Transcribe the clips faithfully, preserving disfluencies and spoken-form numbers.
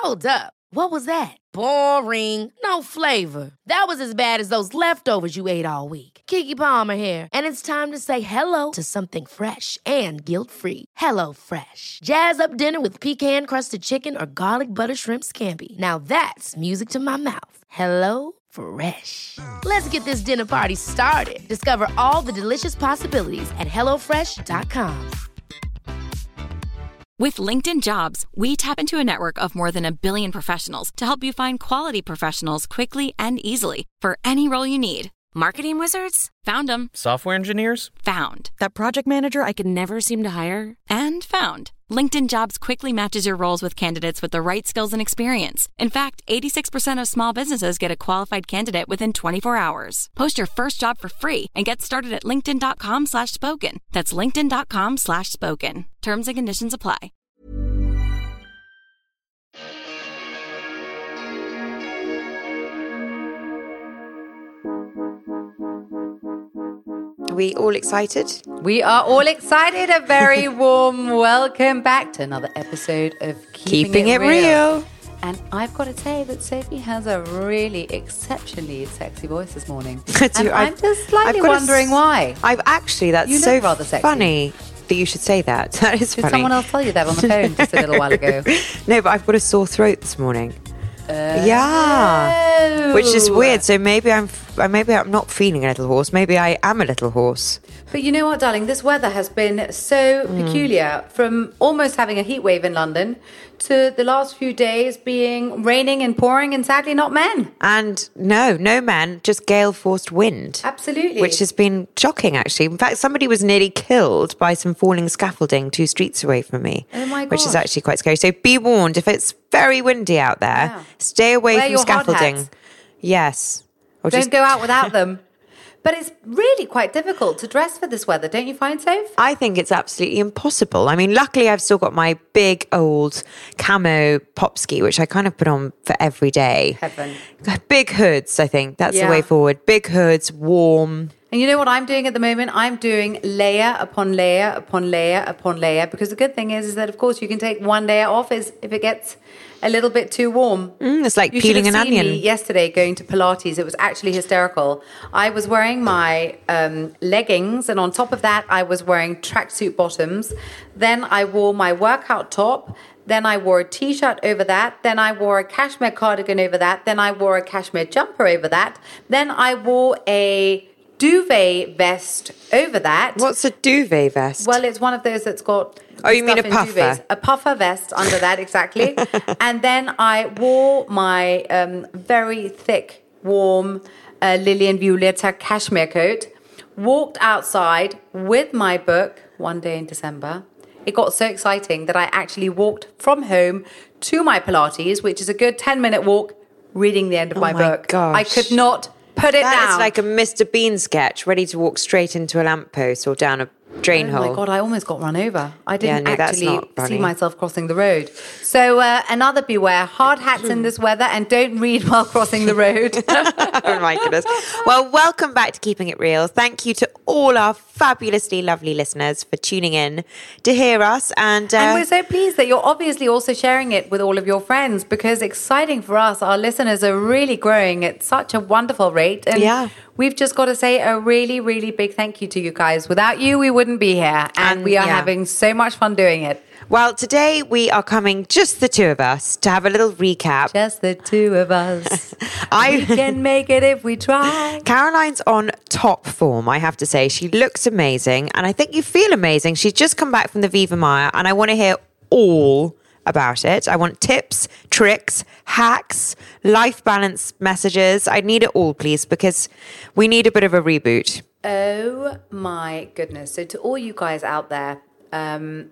Hold up. What was that? Boring. No flavor. That was as bad as those leftovers you ate all week. Keke Palmer here, and it's time to say hello to something fresh and guilt-free. Hello Fresh. Jazz up dinner with pecan-crusted chicken or garlic butter shrimp scampi. Now that's music to my mouth. Hello Fresh. Let's get this dinner party started. Discover all the delicious possibilities at hello fresh dot com. With LinkedIn Jobs, we tap into a network of more than a billion professionals to help you find quality professionals quickly and easily for any role you need. Marketing wizards? Found them. Software engineers? Found. That project manager I could never seem to hire? And found. LinkedIn Jobs quickly matches your roles with candidates with the right skills and experience. In fact, eighty-six percent of small businesses get a qualified candidate within twenty-four hours. Post your first job for free and get started at linkedin.com slash spoken. That's linkedin.com slash spoken. Terms and conditions apply. Are we all excited? We are all excited. A very warm welcome back to another episode of Keeping, Keeping it, it real. real. And I've got to say that Sophie has a really exceptionally sexy voice this morning. I do. And I'm just slightly wondering s- why. I've actually, that's you so rather sexy. funny that you should say that. That is Did funny. someone else tell you that on the phone just a little while ago? No, but I've got a sore throat this morning. Uh, yeah, which is weird. So maybe I'm, maybe I'm not feeling a little hoarse. Maybe I am a little hoarse. But you know what, darling? This weather has been so mm. peculiar. From almost having a heat wave in London to the last few days being raining and pouring, and sadly not men. And no, no men, just gale-forced wind. Absolutely, which has been shocking. Actually, in fact, somebody was nearly killed by some falling scaffolding two streets away from me. Oh my god! Which is actually quite scary. So be warned, if it's very windy out there, yeah. stay away Wear from your scaffolding. hard hats. Yes. Or Don't just... go out without them. But it's really quite difficult to dress for this weather, don't you find, Soph? I think it's absolutely impossible. I mean, luckily I've still got my big old camo pop ski, which I kind of put on for every day. Heaven. Big hoods, I think. That's yeah. the way forward. Big hoods, warm. And you know what I'm doing at the moment? I'm doing layer upon layer upon layer upon layer, because the good thing is, is that, of course, you can take one layer off is if it gets a little bit too warm. Mm, it's like you peeling an seen onion. Me yesterday going to Pilates. It was actually hysterical. I was wearing my um, leggings, and on top of that, I was wearing tracksuit bottoms. Then I wore my workout top. Then I wore a t-shirt over that. Then I wore a cashmere cardigan over that. Then I wore a cashmere jumper over that. Then I wore a duvet vest over that. What's a duvet vest? Well, it's one of those that's got... Oh, you mean a puffer? Duvets. A puffer vest under that, exactly. And then I wore my um, very thick, warm uh, Lilian Violetta cashmere coat, walked outside with my book one day in December. It got so exciting that I actually walked from home to my Pilates, which is a good ten-minute walk, reading the end of oh my, my book. Gosh. I could not put it that down. It's like a Mister Bean sketch, ready to walk straight into a lamppost or down a drain oh hole. Oh my God, I almost got run over. I didn't yeah, no, actually see myself crossing the road. So uh, another beware, hard hats in this weather, and don't read while crossing the road. Oh my goodness. Well, welcome back to Keeping It Real. Thank you to all our fabulously lovely listeners for tuning in to hear us. And, uh, and we're so pleased that you're obviously also sharing it with all of your friends, because exciting for us, our listeners are really growing at such a wonderful rate. And yeah. we've just got to say a really, really big thank you to you guys. Without you, we wouldn't be here. And, and we are yeah. having so much fun doing it. Well, today we are coming, just the two of us, to have a little recap. Just the two of us. I we can make it if we try. Caroline's on top form, I have to say. She looks amazing, and I think you feel amazing. She's just come back from the Viva Maya, and I want to hear all about it. I want tips, tricks, hacks, life balance messages. I need it all, please, because we need a bit of a reboot. Oh my goodness. So to all you guys out there, um,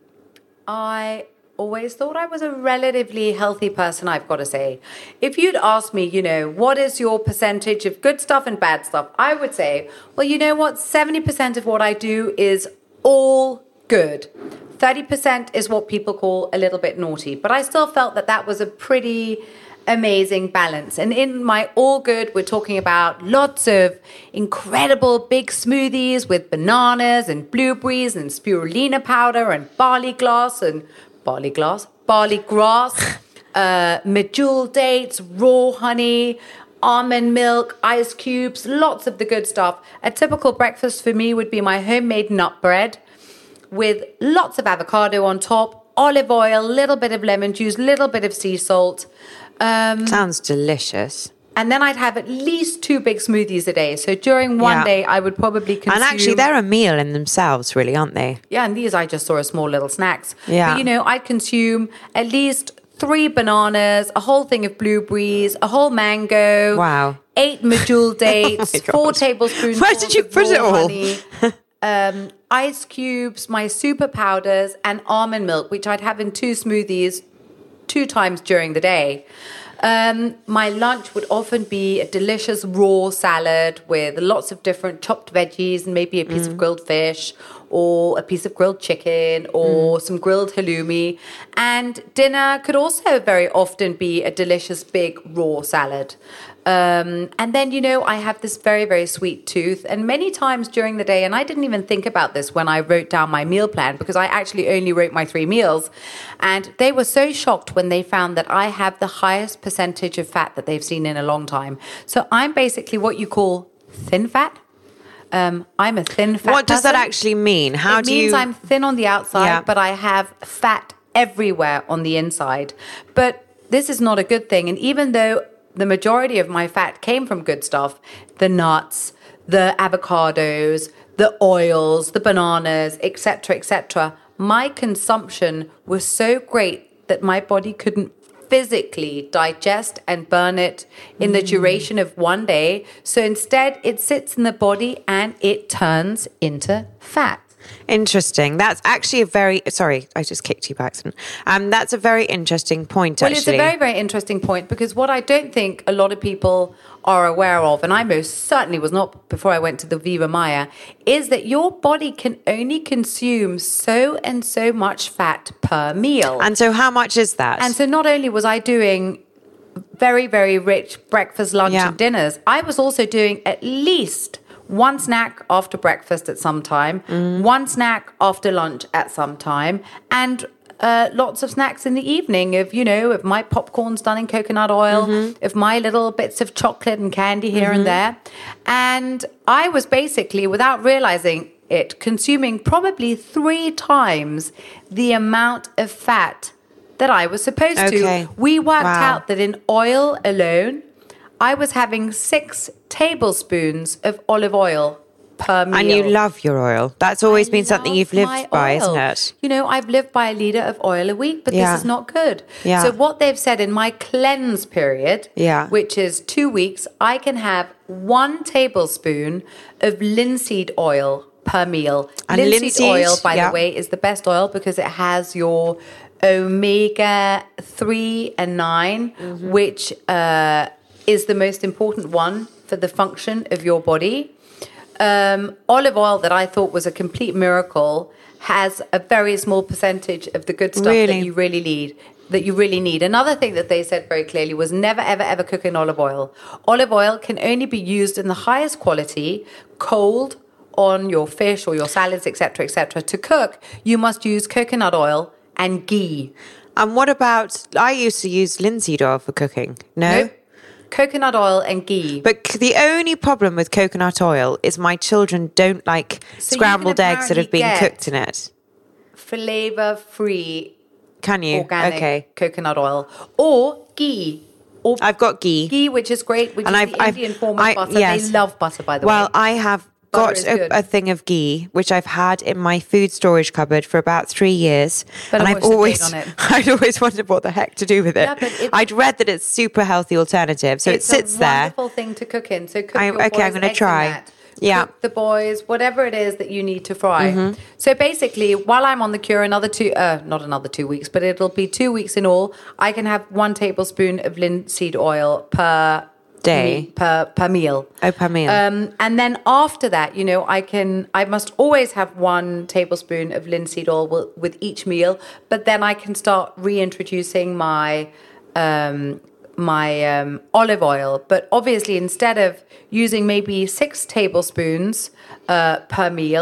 I always thought I was a relatively healthy person, I've got to say. If you'd asked me, you know, what is your percentage of good stuff and bad stuff? I would say, well, you know what? seventy percent of what I do is all good. thirty percent is what people call a little bit naughty. But I still felt that that was a pretty amazing balance. And in my all good, we're talking about lots of incredible big smoothies with bananas and blueberries and spirulina powder and barley glass and barley glass, barley grass. uh, medjool dates, raw honey, almond milk, ice cubes, lots of the good stuff. A typical breakfast for me would be my homemade nut bread with lots of avocado on top, olive oil, little bit of lemon juice, little bit of sea salt. Um, Sounds delicious. And then I'd have at least two big smoothies a day. So during one Yeah. day, I would probably consume... And actually, they're a meal in themselves, really, aren't they? Yeah, and these I just saw as small little snacks. Yeah. But, you know, I'd consume at least three bananas, a whole thing of blueberries, a whole mango. Wow. Eight medjool dates, Oh my God. four tablespoons Where did you of put raw it all? honey, um, ice cubes, my super powders, and almond milk, which I'd have in two smoothies two times during the day. Um, my lunch would often be a delicious raw salad with lots of different chopped veggies and maybe a piece Mm. of grilled fish or a piece of grilled chicken or Mm. some grilled halloumi. And dinner could also very often be a delicious big raw salad. Um, and then, you know, I have this very, very sweet tooth. And many times during the day, and I didn't even think about this when I wrote down my meal plan because I actually only wrote my three meals. And they were so shocked when they found that I have the highest percentage of fat that they've seen in a long time. So I'm basically what you call thin fat. Um, I'm a thin fat What does that person. actually mean? How it do means you... I'm thin on the outside, Yeah. but I have fat everywhere on the inside. But this is not a good thing. And even though the majority of my fat came from good stuff, the nuts, the avocados, the oils, the bananas, et cetera, et cetera, my consumption was so great that my body couldn't physically digest and burn it in the duration of one day. So instead, it sits in the body and it turns into fat. Interesting. That's actually a very... Sorry, I just kicked you by accident. Um, that's a very interesting point, Well, actually. it's a very, very interesting point because what I don't think a lot of people are aware of, and I most certainly was not before I went to the Viva Maya, is that your body can only consume so and so much fat per meal. And so how much is that? And so not only was I doing very, very rich breakfast, lunch, Yeah. and dinners, I was also doing at least one snack after breakfast at some time, Mm. one snack after lunch at some time, and uh, lots of snacks in the evening of, you know, if my popcorn's done in coconut oil, Mm-hmm. if my little bits of chocolate and candy here and there. And I was basically, without realizing it, consuming probably three times the amount of fat that I was supposed Okay. to. We worked Wow. out that in oil alone, I was having six tablespoons of olive oil per meal. And you love your oil. That's always I been something love you've lived my by, oil. isn't it? You know, I've lived by a litre of oil a week, but Yeah. this is not good. Yeah. So what they've said in my cleanse period, Yeah. which is two weeks, I can have one tablespoon of linseed oil per meal. And linseed, linseed, oil, by yeah. the way, is the best oil because it has your omega three and nine, Mm-hmm. which uh, is the most important one for the function of your body. Um, olive oil that I thought was a complete miracle has a very small percentage of the good stuff Really? that you really need. That you really need. Another thing that they said very clearly was never, ever, ever cook in olive oil. Olive oil can only be used in the highest quality, cold, on your fish or your salads, et cetera, et cetera. To cook, you must use coconut oil and ghee. And what about... I used to use linseed oil for cooking. No? No? Coconut oil and ghee. But c- the only problem with coconut oil is my children don't like So you can scrambled eggs that have been apparently cooked in it. Flavor-free Can you? organic Okay. coconut oil. Or ghee. Or I've got ghee. ghee, which is great, which And is I've- the I've- Indian form of I- butter. yes. They love butter, by the Well, way. I have Butter got is a, good. a thing of ghee, which I've had in my food storage cupboard for about three years. Better and watch I've the date always, on it. I'd always wondered what the heck to do with it. Yeah, but it- I'd read that it's super healthy alternative, so it's it sits a there. wonderful thing to cook in. So cook I- your okay, I'm boys' gonna eggs in try. that. Yeah. Cook the boys, whatever it is that you need to fry. Mm-hmm. So basically, while I'm on the cure, another two, uh, not another two weeks, but it'll be two weeks in all, I can have one tablespoon of linseed oil per Day. me- per per meal. Oh, per meal. Um, and then after that, you know, I can, I must always have one tablespoon of linseed oil with, with each meal, but then I can start reintroducing my, um, my um, olive oil. But obviously, instead of using maybe six tablespoons uh, per meal,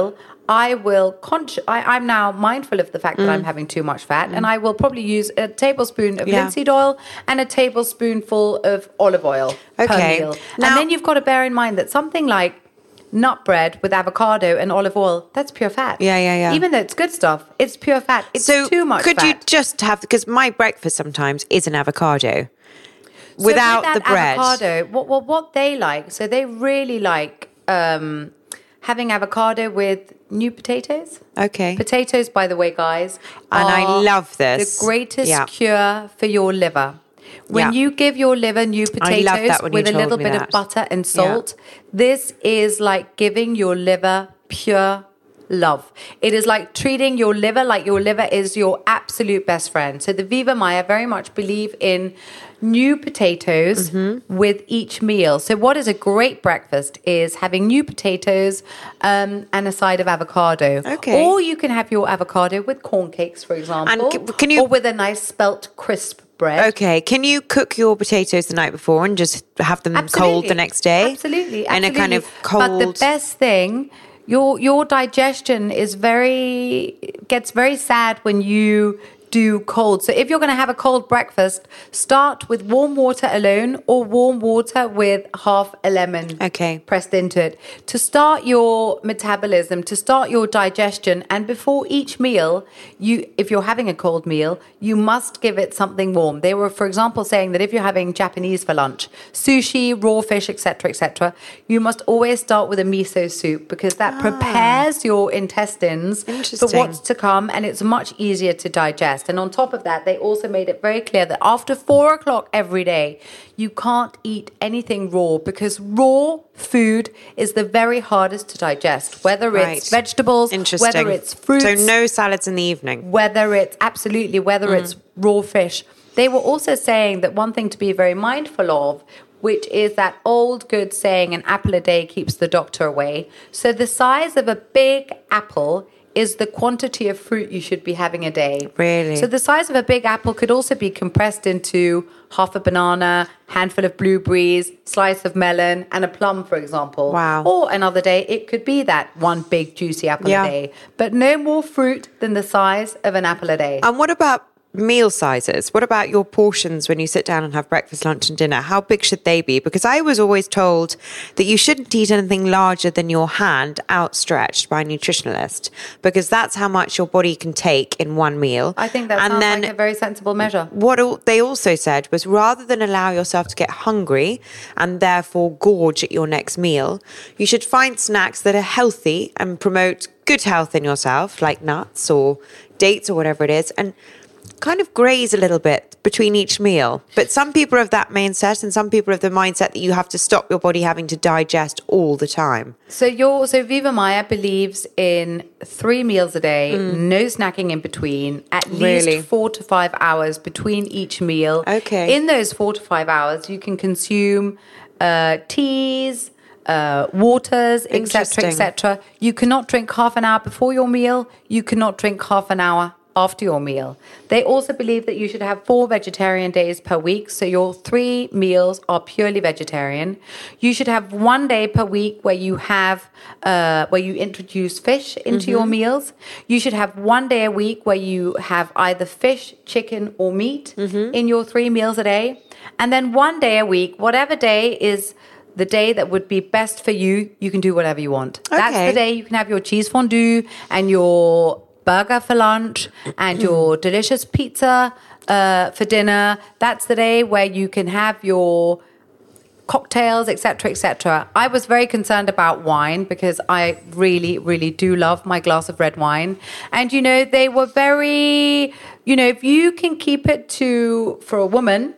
I will, consci- I, I'm now mindful of the fact that I'm having too much fat, and I will probably use a tablespoon of Yeah. linseed oil and a tablespoonful of olive oil per Okay. meal. Now- and then you've got to bear in mind that something like nut bread with avocado and olive oil, that's pure fat. Yeah, yeah, yeah. Even though it's good stuff, it's pure fat. It's So too much could fat. you just have, because my breakfast sometimes is an avocado So without with that the bread. avocado, what, what, what they like, so they really like um, having avocado with new potatoes. Okay. Potatoes, by the way, guys, And I are love this. the greatest Yeah. cure for your liver. When Yeah. you give your liver new I potatoes love that when you with a told little me bit that. of butter and salt, this is like giving your liver pure love. It is like treating your liver like your liver is your absolute best friend. So the Viva Maya very much believe in new potatoes Mm-hmm. with each meal. So what is a great breakfast is having new potatoes um, and a side of avocado. Okay. Or you can have your avocado with corn cakes, for example. c- can you- Or with a nice spelt crisp bread. Okay. Can you cook your potatoes the night before and just have them cold the next day? Absolutely, In a kind of absolutely. cold. But the best thing, your your digestion is very gets very sad when you do cold. So if you're going to have a cold breakfast, start with warm water alone or warm water with half a lemon Okay. pressed into it to start your metabolism, to start your digestion. And before each meal, you if you're having a cold meal, you must give it something warm. They were, for example, saying that if you're having Japanese for lunch, sushi, raw fish, et cetera, et cetera, you must always start with a miso soup because that prepares your intestines for Interesting. what's to come, and it's much easier to digest. And on top of that, they also made it very clear that after four o'clock every day, you can't eat anything raw because raw food is the very hardest to digest, whether Right. it's vegetables, Interesting. whether it's fruits, So no salads in the evening. whether it's absolutely, whether Mm. it's raw fish. They were also saying that one thing to be very mindful of, which is that old good saying, an apple a day keeps the doctor away. So the size of a big apple is the quantity of fruit you should be having a day. Really? So the size of a big apple could also be compressed into half a banana, handful of blueberries, slice of melon, and a plum, for example. Wow. Or another day, it could be that one big juicy apple Yeah. a day. But no more fruit than the size of an apple a day. And what about meal sizes? What about your portions when you sit down and have breakfast, lunch, and dinner? How big should they be? Because I was always told that you shouldn't eat anything larger than your hand outstretched by a nutritionalist, because that's how much your body can take in one meal. I think that and sounds then like a very sensible measure. what al- they also said was, rather than allow yourself to get hungry and therefore gorge at your next meal, you should find snacks that are healthy and promote good health in yourself, like nuts or dates or whatever it is, and kind of graze a little bit between each meal. But some people have that mindset, and some people have the mindset that you have to stop your body having to digest all the time. So your so Viva Maya believes in three meals a day, no snacking in between, at least Really? four to five hours between each meal. Okay. In those four to five hours, you can consume uh, teas, uh, waters, et cetera, Interesting. et cetera. You cannot drink half an hour before your meal. You cannot drink half an hour after your meal. They also believe that you should have four vegetarian days per week, so your three meals are purely vegetarian. You should have one day per week where you have uh, where you introduce fish into your meals. You should have one day a week where you have either fish, chicken, or meat in your three meals a day, and then one day a week, whatever day is the day that would be best for you, you can do whatever you want. That's Okay. the day you can have your cheese fondue and your burger for lunch and your delicious pizza uh, for dinner. That's the day where you can have your cocktails, et cetera, et cetera. I was very concerned about wine because I really, really do love my glass of red wine. And, you know, they were very, you know, if you can keep it to, for a woman,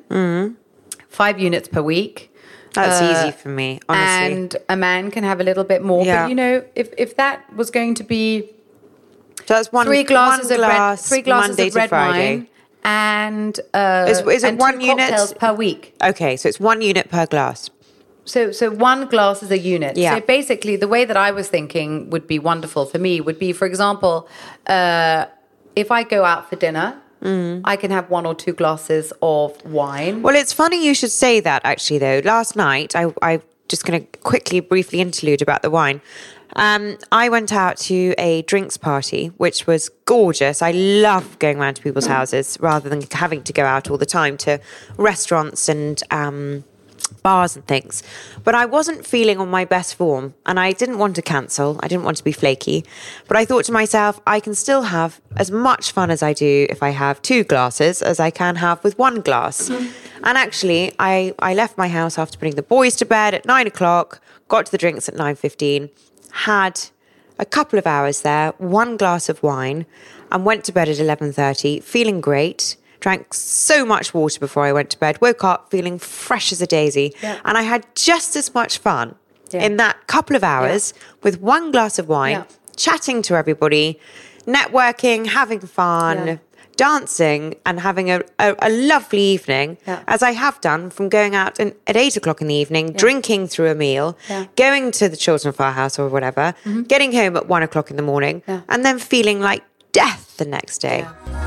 five units per week. That's uh, easy for me, honestly. And a man can have a little bit more. Yeah. But, you know, if, if that was going to be so that's one, three glasses one of red, glass three glasses Monday of red to Friday. wine and uh, Is- is it and one two unit? cocktails per week. Okay, so it's one unit per glass. So so one glass is a unit. Yeah. So basically, the way that I was thinking would be wonderful for me would be, for example, uh, if I go out for dinner, I can have one or two glasses of wine. Well, it's funny you should say that, actually, though. Last night, I, I just going to quickly, briefly interlude about the wine. Um, I went out to a drinks party, which was gorgeous. I love going around to people's houses rather than having to go out all the time to restaurants and um, bars and things. But I wasn't feeling on my best form and I didn't want to cancel. I didn't want to be flaky. But I thought to myself, I can still have as much fun as I do if I have two glasses as I can have with one glass. Mm. And actually, I, I left my house after putting the boys to bed at nine o'clock, got to the drinks at nine fifteen, had a couple of hours there, one glass of wine, and went to bed at eleven thirty, feeling great. Drank so much water before I went to bed, woke up feeling fresh as a daisy. Yeah. And I had just as much fun yeah. in that couple of hours yeah. with one glass of wine, yeah. chatting to everybody, networking, having fun, yeah. dancing and having a, a, a lovely evening, yeah. as I have done from going out in, at eight o'clock in the evening, yeah. drinking through a meal, yeah. going to the Children's Firehouse or whatever, mm-hmm. getting home at one o'clock in the morning, yeah. and then feeling like death the next day. Yeah.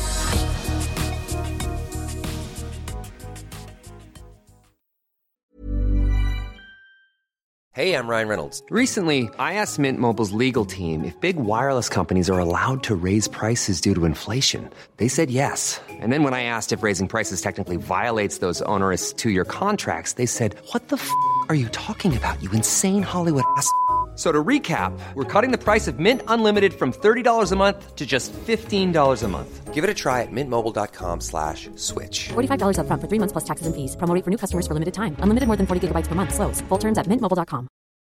Hey, I'm Ryan Reynolds. Recently, I asked Mint Mobile's legal team if big wireless companies are allowed to raise prices due to inflation. They said yes. And then when I asked if raising prices technically violates those onerous two-year contracts, they said, what the f*** are you talking about, you insane Hollywood ass f- So to recap, we're cutting the price of Mint Unlimited from thirty dollars a month to just fifteen dollars a month. Give it a try at mintmobile.com slash switch. forty-five dollars up front for three months plus taxes and fees. Promo rate for new customers for limited time. Unlimited more than forty gigabytes per month. Slows full terms at mint mobile dot com.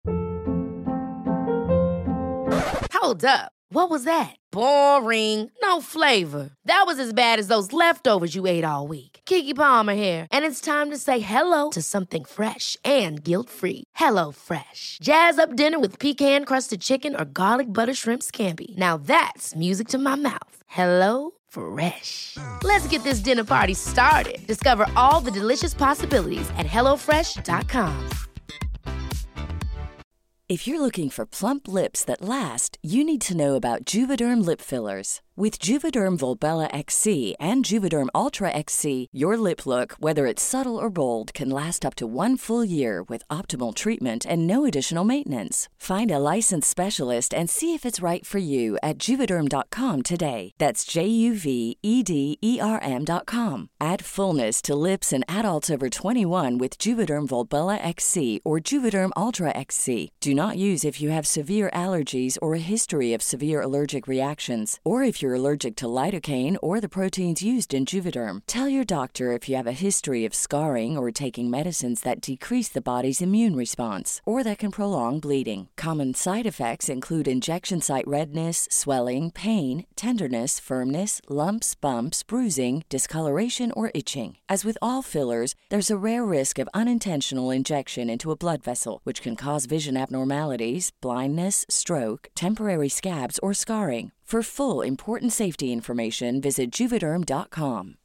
Hold up. What was that? Boring. No flavor. That was as bad as those leftovers you ate all week. Keke Palmer here, and it's time to say hello to something fresh and guilt-free. Hello Fresh. Jazz up dinner with pecan-crusted chicken or garlic butter shrimp scampi. Now that's music to my mouth. Hello Fresh. Let's get this dinner party started. Discover all the delicious possibilities at hello fresh dot com. If you're looking for plump lips that last, you need to know about Juvederm lip fillers. With Juvederm Volbella X C and Juvederm Ultra X C, your lip look, whether it's subtle or bold, can last up to one full year with optimal treatment and no additional maintenance. Find a licensed specialist and see if it's right for you at Juvederm dot com today. That's J U V E D E R M dot com. Add fullness to lips in adults over twenty-one with Juvederm Volbella X C or Juvederm Ultra X C. Do not use if you have severe allergies or a history of severe allergic reactions, or if you're allergic to lidocaine or the proteins used in Juvederm. Tell your doctor if you have a history of scarring or taking medicines that decrease the body's immune response or that can prolong bleeding. Common side effects include injection site redness, swelling, pain, tenderness, firmness, lumps, bumps, bruising, discoloration, or itching. As with all fillers, there's a rare risk of unintentional injection into a blood vessel, which can cause vision abnormalities, blindness, stroke, temporary scabs, or scarring. For full important safety information, visit Juvederm dot com.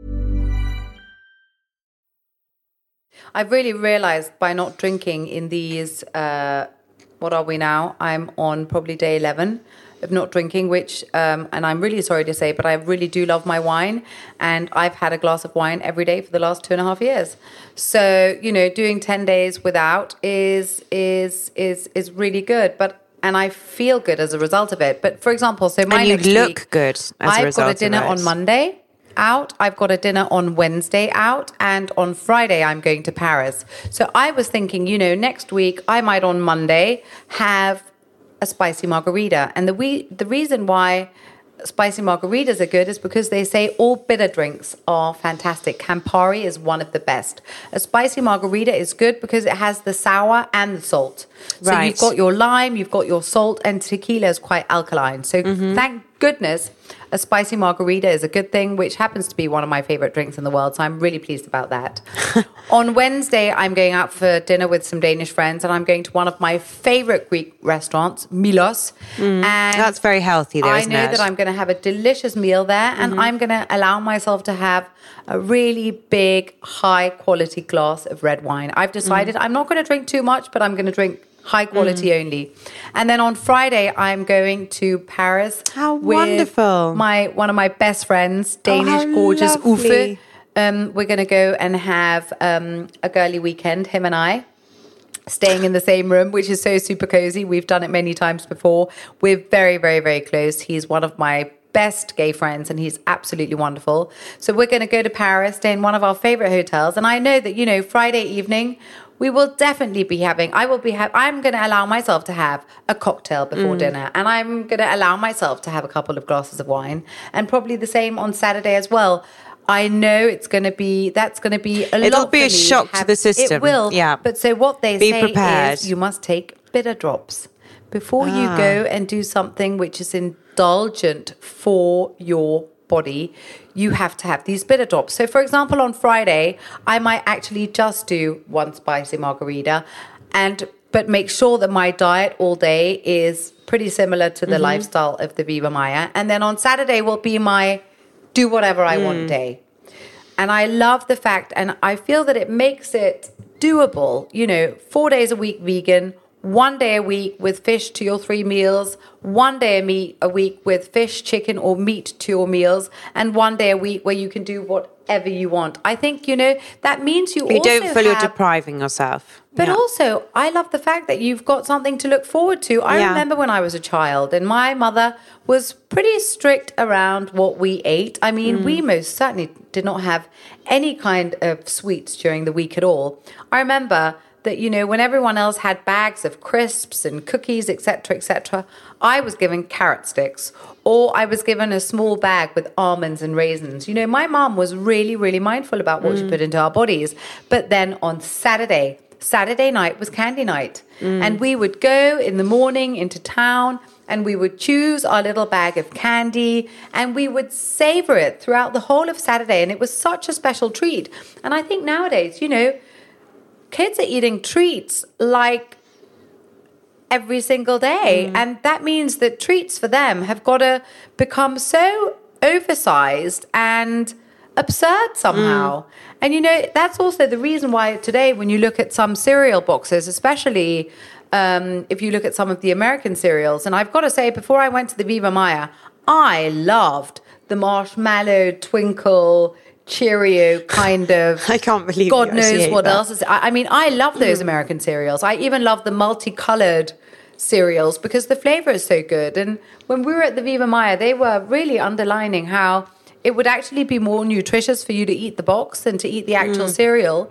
I've really realized by not drinking in these, uh, what are we now? I'm on probably day eleven of not drinking, which, um, and I'm really sorry to say, but I really do love my wine. And I've had a glass of wine every day for the last two and a half years. So, you know, doing ten days without is, is, is, is really good. But and I feel good as a result of it. But for example, so my and you next look week, good as I've a result got a dinner of it. on Monday out. I've got a dinner on Wednesday out. And on Friday, I'm going to Paris. So I was thinking, you know, next week, I might on Monday have a spicy margarita. And the we, the reason why spicy margaritas are good is because they say all bitter drinks are fantastic. Campari is one of the best. A spicy margarita is good because it has the sour and the salt. So right. you've got your lime, you've got your salt, and tequila is quite alkaline. So mm-hmm. thank goodness a spicy margarita is a good thing, which happens to be one of my favorite drinks in the world. So I'm really pleased about that. On Wednesday, I'm going out for dinner with some Danish friends, and I'm going to one of my favorite Greek restaurants, Milos. Mm, and that's very healthy, though, I isn't know it? that I'm going to have a delicious meal there, and mm-hmm. I'm going to allow myself to have a really big, high-quality glass of red wine. I've decided mm. I'm not going to drink too much, but I'm going to drink high quality mm. only. And then on Friday, I'm going to Paris. How with wonderful. My one of my best friends, Danish, oh, gorgeous lovely. Uffe. Um, we're going to go and have um, a girly weekend, him and I. staying in the same room, which is so super cozy. We've done it many times before. We're very, very, very close. He's one of my best gay friends and he's absolutely wonderful. So we're going to go to Paris, stay in one of our favorite hotels. And I know that, you know, Friday evening, we will definitely be having, I will be, ha- I'm going to allow myself to have a cocktail before mm. dinner. And I'm going to allow myself to have a couple of glasses of wine and probably the same on Saturday as well. I know it's going to be, that's going to be a lot It'll be for a me. shock have, to the system. It will. Yeah. But so what they be say prepared. is you must take bitter drops before ah. you go and do something which is indulgent for your body. You have to have these bitter drops. So for example, on Friday, I might actually just do one spicy margarita and but make sure that my diet all day is pretty similar to the mm-hmm. lifestyle of the Viva Maya. And then on Saturday will be my do whatever I mm. want day. And I love the fact, and I feel that it makes it doable, you know, four days a week vegan, one day a week with fish to your three meals, one day a, meat, a week with fish, chicken, or meat to your meals, and one day a week where you can do whatever you want. I think, you know, that means you, you also don't feel have, you're depriving yourself. But yeah. also, I love the fact that you've got something to look forward to. I yeah. remember when I was a child, and my mother was pretty strict around what we ate. I mean, mm. we most certainly did not have any kind of sweets during the week at all. I remember that, you know, when everyone else had bags of crisps and cookies, et cetera, et cetera, I was given carrot sticks, or I was given a small bag with almonds and raisins. You know, my mom was really, really mindful about what mm. she put into our bodies. But then on Saturday, Saturday night was candy night. Mm. And we would go in the morning into town and we would choose our little bag of candy and we would savor it throughout the whole of Saturday. And it was such a special treat. And I think nowadays, you know, kids are eating treats like every single day. Mm. And that means that treats for them have got to become so oversized and absurd somehow. Mm. And, you know, that's also the reason why today when you look at some cereal boxes, especially um, if you look at some of the American cereals, and I've got to say, before I went to the Viva Maya, I loved the marshmallow twinkle Cheerio kind of. I can't believe God knows what that. else is. I, I mean, I love those mm. American cereals. I even love the multicolored cereals because the flavor is so good. And when we were at the Viva Maya, they were really underlining how it would actually be more nutritious for you to eat the box than to eat the actual mm. cereal.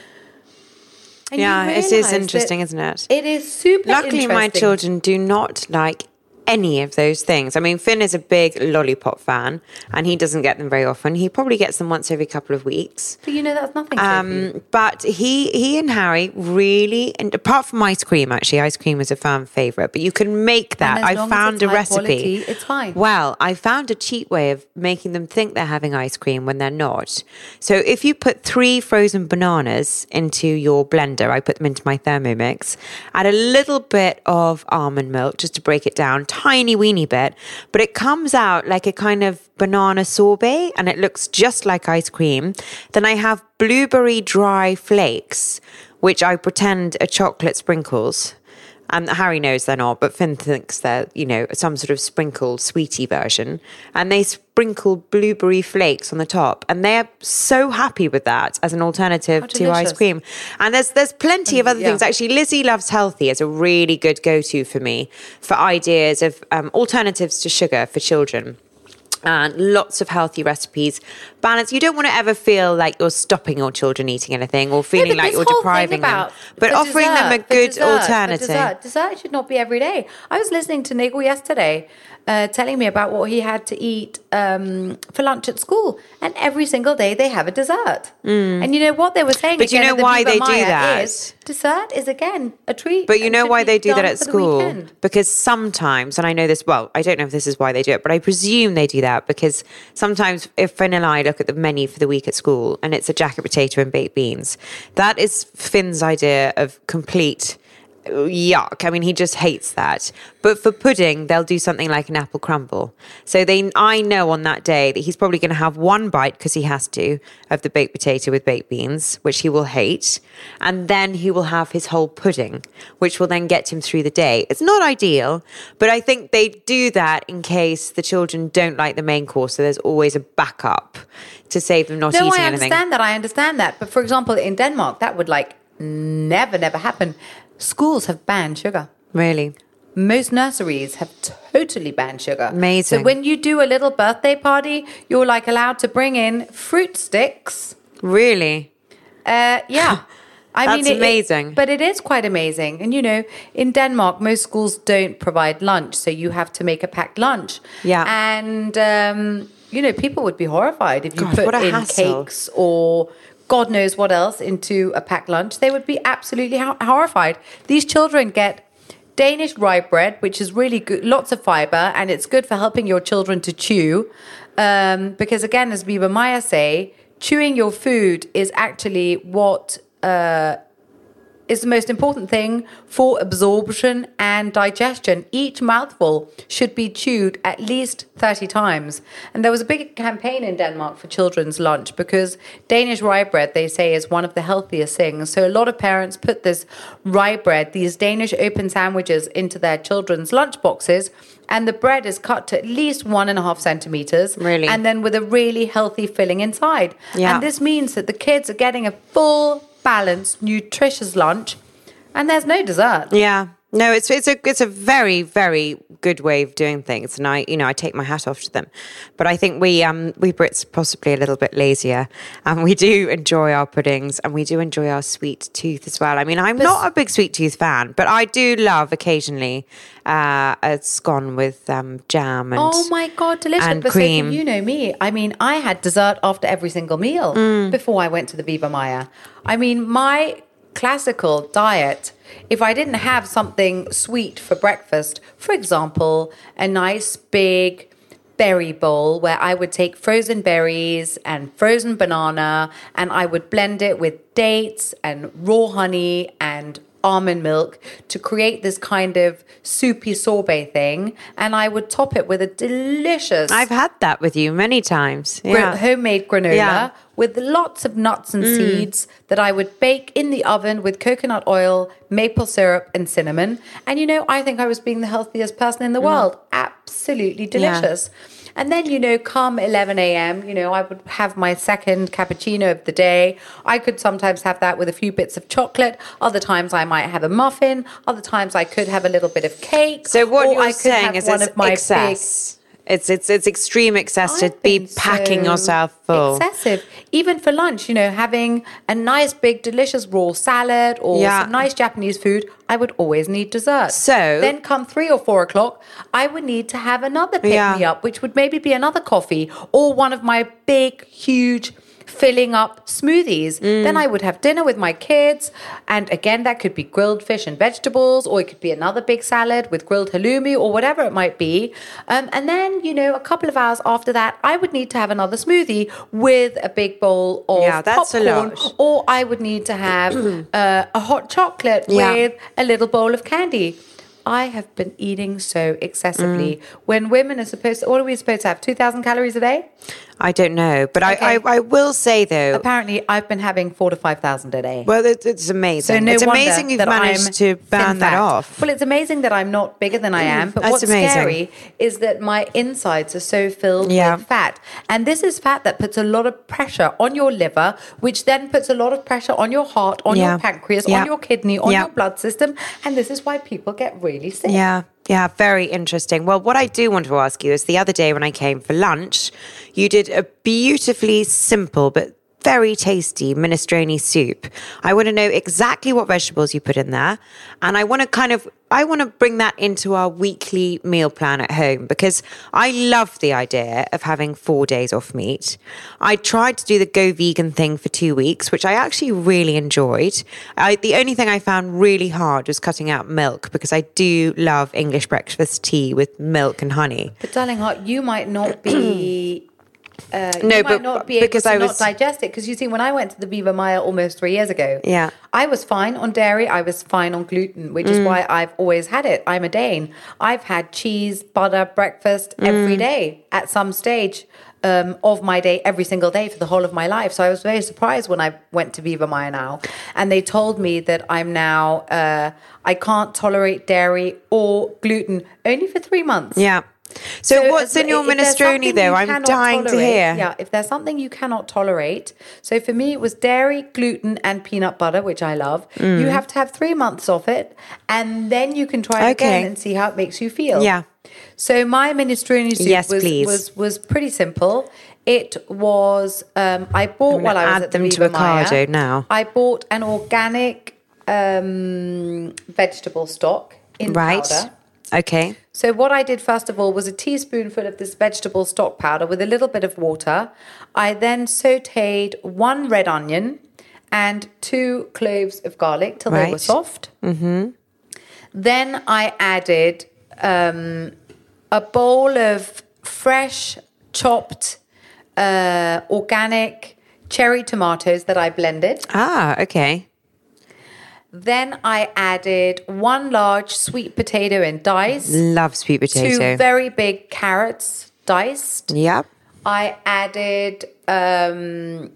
And yeah, it is interesting, isn't it? It is super Luckily, interesting. my children do not like any of those things. I mean, Finn is a big lollipop fan and he doesn't get them very often. He probably gets them once every couple of weeks. But you know, that's nothing. Um, but he he and Harry really, and apart from ice cream, actually, ice cream is a fan favourite, but you can make that. I found a recipe. Quality, it's fine. Well, I found a cheap way of making them think they're having ice cream when they're not. So if you put three frozen bananas into your blender, I put them into my Thermomix, add a little bit of almond milk just to break it down, tiny weeny bit, but it comes out like a kind of banana sorbet and it looks just like ice cream. Then I have blueberry dry flakes, which I pretend are chocolate sprinkles. And Harry knows they're not, but Finn thinks they're, you know, some sort of sprinkled sweetie version. And they sprinkle blueberry flakes on the top. And they're so happy with that as an alternative to ice cream. And there's there's plenty of other yeah. things. Actually, Lizzie Loves Healthy is a really good go-to for me for ideas of um, alternatives to sugar for children. And lots of healthy recipes. Balance. You don't want to ever feel like you're stopping your children eating anything or feeling no, like you're depriving them. But offering dessert, them a good dessert, alternative. Dessert. dessert should not be every day. I was listening to Nigel yesterday uh, telling me about what he had to eat um, for lunch at school. And every single day they have a dessert. Mm. And you know what they were saying? But you know the why Viva they Maya do that? Is, dessert is, again, a treat. But you know why they do that at school? The because sometimes, and I know this, well, I don't know if this is why they do it, but I presume they do that because sometimes if Finn and I look at the menu for the week at school and it's a jacket potato and baked beans, that is Finn's idea of complete yuck. I mean, he just hates that. But for pudding, they'll do something like an apple crumble. So they, I know on that day that he's probably going to have one bite, because he has to, of the baked potato with baked beans, which he will hate. And then he will have his whole pudding, which will then get him through the day. It's not ideal, but I think they do that in case the children don't like the main course. So there's always a backup to save them not no, eating I anything. understand that. I understand that. But for example, in Denmark, that would like never, never happen. Schools have banned sugar. Really? Most nurseries have totally banned sugar. Amazing. So when you do a little birthday party, you're like allowed to bring in fruit sticks. Really? Uh, yeah. I That's mean, it, amazing. It, but it is quite amazing. And, you know, in Denmark, most schools don't provide lunch. So you have to make a packed lunch. Yeah. And, um, you know, people would be horrified if you God, put what a in hassle. cakes or God knows what else into a packed lunch. They would be absolutely ho- horrified. These children get Danish rye bread, which is really good, lots of fiber, and it's good for helping your children to chew. Um, because again, as Viva Maya say, chewing your food is actually what uh, is the most important thing for absorption and digestion. Each mouthful should be chewed at least thirty times. And there was a big campaign in Denmark for children's lunch because Danish rye bread, they say, is one of the healthiest things. So a lot of parents put this rye bread, these Danish open sandwiches, into their children's lunch boxes. And the bread is cut to at least one and a half centimeters. Really? And then with a really healthy filling inside. Yeah. And this means that the kids are getting a full, balanced, nutritious lunch, and there's no dessert. Yeah. No, it's it's a it's a very, very good way of doing things, and I you know I take my hat off to them. But I think we um we Brits are possibly a little bit lazier, and we do enjoy our puddings, and we do enjoy our sweet tooth as well. I mean, I'm not a big sweet tooth fan, but I do love occasionally uh, a scone with um, jam and Oh my God, delicious. and But cream. Sophie, you know me. I mean, I had dessert after every single meal Mm. before I went to the Viva Maya. I mean, my classical diet, if I didn't have something sweet for breakfast, for example, a nice big berry bowl where I would take frozen berries and frozen banana and I would blend it with dates and raw honey and almond milk to create this kind of soupy sorbet thing, and I would top it with a delicious I've had that with you many times. gra- Yeah. homemade granola Yeah. with lots of nuts and seeds that I would bake in the oven with coconut oil, maple syrup, and cinnamon. And you know, I think I was being the healthiest person in the world. Absolutely delicious. And then, you know, come eleven a.m., you know, I would have my second cappuccino of the day. I could sometimes have that with a few bits of chocolate. Other times I might have a muffin. Other times I could have a little bit of cake. So what or you're I could saying have is one it's of my excess. It's it's it's extreme excess to I've be been packing so yourself full. Excessive. Even for lunch, you know, having a nice big delicious raw salad or Yeah. some nice Japanese food, I would always need dessert. So- then come three or four o'clock, I would need to have another pick Yeah. me up, which would maybe be another coffee or one of my big, huge filling up smoothies. Mm. Then I would have dinner with my kids. And again, that could be grilled fish and vegetables, or it could be another big salad with grilled halloumi or whatever it might be. Um, and then, you know, a couple of hours after that, I would need to have another smoothie with a big bowl of Yeah, that's a popcorn. lot. Or I would need to have uh, a hot chocolate Yeah. with a little bowl of candy. I have been eating so excessively. Mm. When women are supposed to, what are we supposed to have? two thousand calories a day? I don't know, but Okay. I, I I will say though. Apparently, I've been having four to five thousand a day. Well, it's, it's amazing. So no it's wonder amazing you've that managed I'm to burn thin that fat. off. Well, it's amazing that I'm not bigger than I am. But That's what's amazing. scary is that my insides are so filled Yeah. with fat, and this is fat that puts a lot of pressure on your liver, which then puts a lot of pressure on your heart, on Yeah. your pancreas, Yeah. on your kidney, on Yeah. your blood system, and this is why people get really sick. Yeah, yeah, very interesting. Well, what I do want to ask you is the other day when I came for lunch, you did a beautifully simple but very tasty minestrone soup. I want to know exactly what vegetables you put in there. And I want to kind of, I want to bring that into our weekly meal plan at home because I love the idea of having four days off meat. I tried to do the go vegan thing for two weeks, which I actually really enjoyed. I, the only thing I found really hard was cutting out milk because I do love English breakfast tea with milk and honey. But darling heart, you might not be. Uh, No, you might but- not be able because to I not was- digest it. Because you see, when I went to the Viva Maya almost three years ago, Yeah. I was fine on dairy. I was fine on gluten, which is Mm. why I've always had it. I'm a Dane. I've had cheese, butter, breakfast Mm. every day at some stage um, of my day, every single day for the whole of my life. So I was very surprised when I went to Viva Maya now, and they told me that I'm now uh, I can't tolerate dairy or gluten only for three months. Yeah. So, So what's as- in your if there's minestrone something though? you I'm cannot dying to tolerate- hear. Yeah, if there's something you cannot tolerate. So for me, it was dairy, gluten, and peanut butter, which I love. You have to have three months of it, and then you can try it Okay. again and see how it makes you feel. Yeah. So my minestrone soup Yes, was, please. was was pretty simple. It was um, I bought I'm while gonna I was add at the them to Viva Maya. Ocado now. I bought an organic um, vegetable stock in Right. powder. Okay. So what I did first of all was a teaspoonful of this vegetable stock powder with a little bit of water. I then sautéed one red onion and two cloves of garlic till they were Right. soft. Mm-hmm. Then I added um, a bowl of fresh chopped uh, organic cherry tomatoes that I blended. Ah, okay. Then I added one large sweet potato in dice. Love sweet potato. Two very big carrots diced. Yep. I added, um,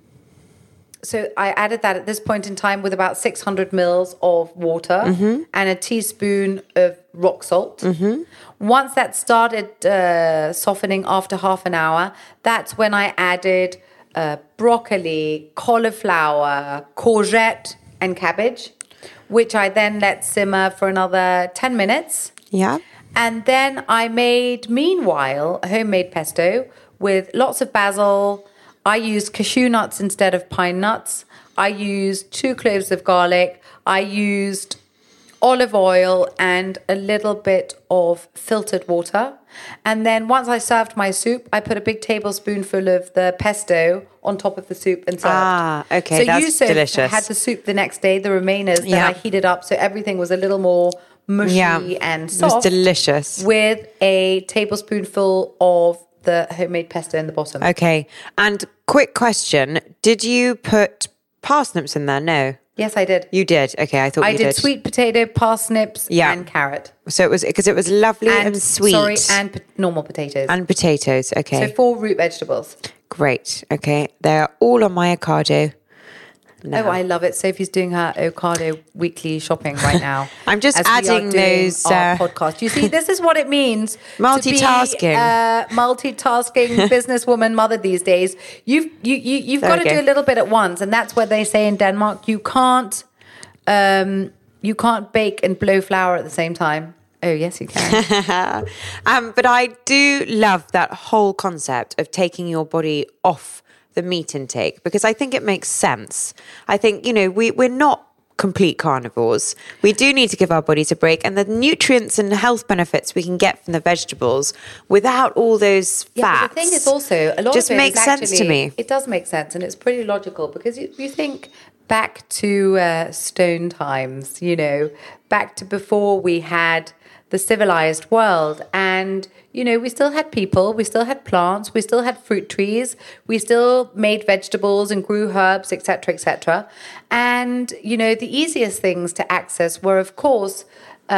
so I added that at this point in time with about six hundred mils of water Mm-hmm. and a teaspoon of rock salt. Mm-hmm. Once that started uh, softening after half an hour, that's when I added uh, broccoli, cauliflower, courgette, and cabbage, which I then let simmer for another ten minutes. Yeah. And then I made, meanwhile, a homemade pesto with lots of basil. I used cashew nuts instead of pine nuts. I used two cloves of garlic. I used olive oil and a little bit of filtered water. And then once I served my soup, I put a big tablespoonful of the pesto on top of the soup and served. Ah, okay, So that's Yusuf delicious. had the soup the next day, the remainers, then Yeah. I heated up so everything was a little more mushy Yeah. and It was soft. delicious. With a tablespoonful of the homemade pesto in the bottom. Okay. And quick question. Did you put parsnips in there? No. Yes, I did. You did. Okay. I thought I you did did. sweet potato, parsnips, Yeah. and carrot. So it was because it was lovely and, sweet. Sorry, and p- normal potatoes. And potatoes. Okay. So four root vegetables. Great. Okay. They're all on my Ocado. now. Oh, I love it. Sophie's doing her Ocado weekly shopping right now. I'm just as we are adding doing those, our uh, podcast. You see, this is what it means Multitasking. to be a multitasking businesswoman mother these days. You've you, you you've There got we to go. do a little bit at once, and that's where they say in Denmark you can't um you can't bake and blow flour at the same time. Oh yes, you can. um, but I do love that whole concept of taking your body off the meat intake because I think it makes sense. I think, you know, we, we're not complete carnivores. We do need to give our bodies a break, and the nutrients and health benefits we can get from the vegetables without all those fats. Yeah, but the thing is also a lot just of it makes is sense actually, to me. It does make sense, and it's pretty logical because you, you think back to uh, stone times, you know, back to before we had the civilized world, and you know, we still had people, we still had plants, we still had fruit trees, we still made vegetables and grew herbs, et cetera, et cetera. And you know, the easiest things to access were, of course,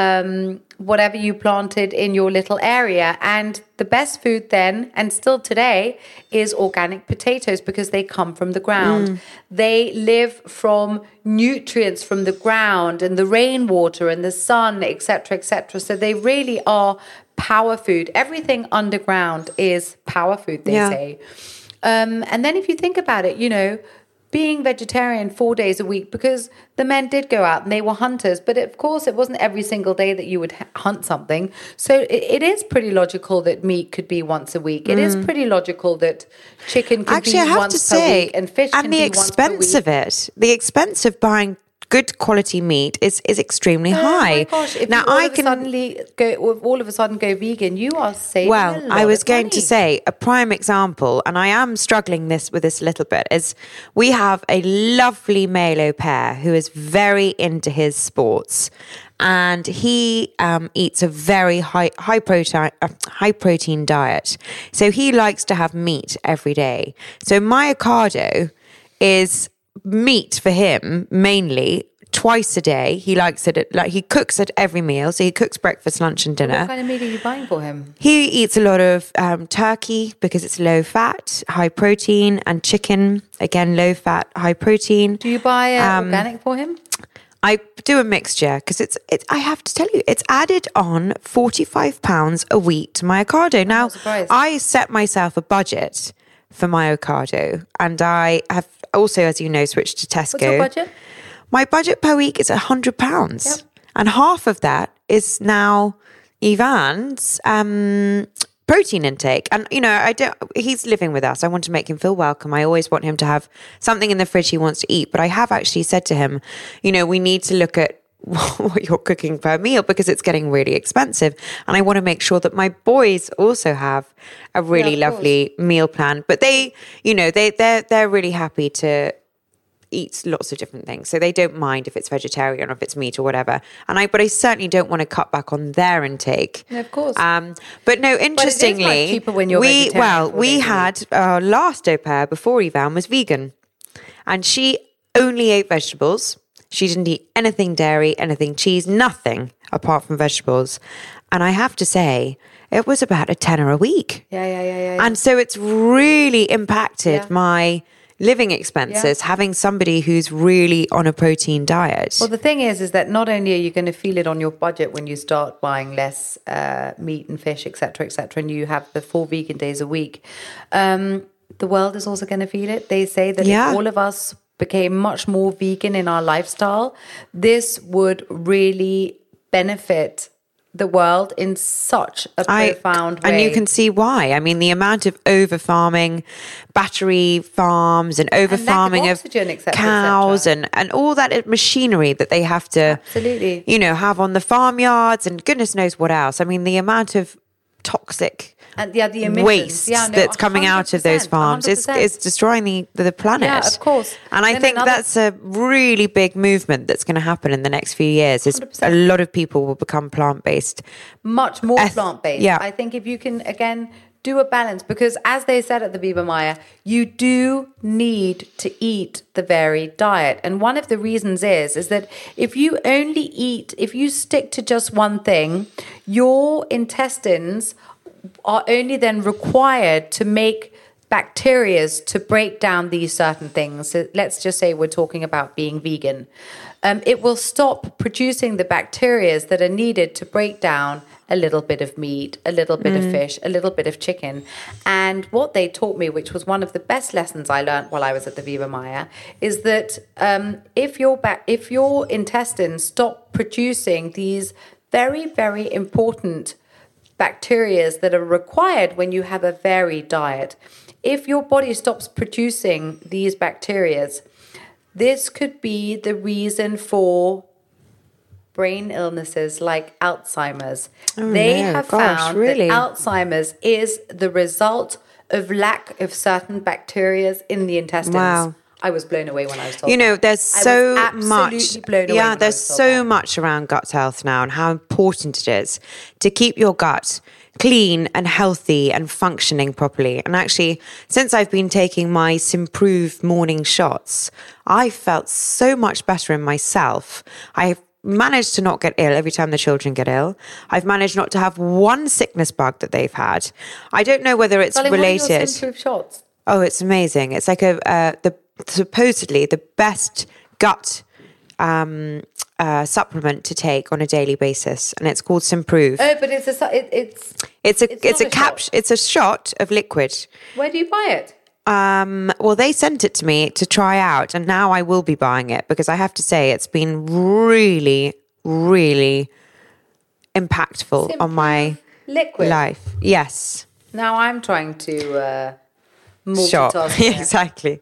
um, whatever you planted in your little area. And the best food then, and still today, is organic potatoes because they come from the ground. Mm. They live from nutrients from the ground and the rainwater and the sun, et cetera, et cetera. So they really are power food. Everything underground is power food, they Yeah. say. Um, and then if you think about it, you know, being vegetarian four days a week, because the men did go out and they were hunters, but of course it wasn't every single day that you would h- hunt something. So it, it is pretty logical that meat could be once a week. It is pretty logical that chicken can Actually, be I have once to per say, week and fish and can the be once per expense week. of it, the expense of buying good quality meat is is extremely Oh high. my gosh! If now you all I of can a suddenly go, all of a sudden go vegan, you are saving. Well, a lot I was of going to money. say a prime example, and I am struggling this with this a little bit, is we have a lovely male au pair who is very into his sports, and he um, eats a very high high protein uh, high protein diet. So he likes to have meat every day. So my Ocado is meat for him mainly. Twice a day, he likes it. At, like he cooks at every meal, so he cooks breakfast, lunch, and dinner. What kind of meat are you buying for him? He eats a lot of um, turkey because it's low fat, high protein, and chicken, again, low fat, high protein. Do you buy uh, Um, organic for him? I do a mixture because it's, it's, I have to tell you, it's added on forty-five pounds a week to my Ocado. Now, I set myself a budget for my Ocado, and I have also, as you know, switched to Tesco. What's your budget? My budget per week is one hundred pounds. Yep. And half of that is now Ivan's um, protein intake. And, you know, I don't, he's living with us. I want to make him feel welcome. I always want him to have something in the fridge he wants to eat. But I have actually said to him, you know, we need to look at what you're cooking per meal because it's getting really expensive. And I want to make sure that my boys also have a really yeah, lovely course. meal plan. But they, you know, they, they're, they're really happy to eat lots of different things. So they don't mind if it's vegetarian or if it's meat or whatever. And I, but I certainly don't want to cut back on their intake. Yeah, of course. Um, but no, interestingly, but it is much cheaper when you're we, vegetarian well, for we daily. had our last au pair before Ivan was vegan, and she only ate vegetables. She didn't eat anything dairy, anything cheese, nothing apart from vegetables. And I have to say, it was about a tenner a week. Yeah, yeah, yeah, yeah. yeah. And so it's really impacted Yeah. my living expenses, Yeah. having somebody who's really on a protein diet. Well, the thing is, is that not only are you going to feel it on your budget when you start buying less uh, meat and fish, et cetera, et cetera, and you have the four vegan days a week, um, the world is also going to feel it. They say that Yeah. if all of us became much more vegan in our lifestyle, this would really benefit the world in such a I- profound way. And you can see why. I mean, the amount of over farming, battery farms and over farming of of, oxygen, et cetera, et cows cetera. and, and all that machinery that they have to, Absolutely. you know, have on the farmyards and goodness knows what else. I mean, the amount of toxic And yeah, the emissions. waste Yeah, no, that's coming out of those one hundred percent, farms is, one hundred percent. is destroying the, the planet. Yeah, of course. And I Then think another- that's a really big movement that's going to happen in the next few years is one hundred a percent. lot of people will become plant-based. Much more Eth- plant-based. yeah. I think if you can, again, do a balance, because as they said at the Viva Maya, you do need to eat the varied diet. And one of the reasons is, is that if you only eat, if you stick to just one thing, your intestines are only then required to make bacterias to break down these certain things. So let's just say we're talking about being vegan. Um, it will stop producing the bacterias that are needed to break down a little bit of meat, a little bit of fish, a little bit of chicken. And what they taught me, which was one of the best lessons I learned while I was at the Viva Maya, is that um, if your ba- if your intestines stop producing these very, very important bacteria that are required when you have a varied diet, if your body stops producing these bacteria, this could be the reason for brain illnesses like Alzheimer's. Oh, they no, have gosh, found really? that Alzheimer's is the result of lack of certain bacteria in the intestines. Wow. I was blown away when I was told. You know, that. there's I was so absolutely much. blown away Yeah, when I there's was told so that. much around gut health now and how important it is to keep your gut clean and healthy and functioning properly. And actually, since I've been taking my Simprove morning shots, I felt so much better in myself. I've managed to not get ill every time the children get ill. I've managed not to have one sickness bug that they've had. I don't know whether it's Darling, what are your related. Simprove shots? Oh, it's amazing. It's like a uh, the supposedly the best gut um, uh, supplement to take on a daily basis, and it's called Simprove. Oh, but it's a su- it, it's it's a it's it's, not a a cap. shot. It's a shot of liquid. where do you buy it? Um, well, they sent it to me to try out, and now I will be buying it because I have to say it's been really, really impactful on my liquid. life. Yes, Now I'm trying to uh, shot multitask. here. exactly.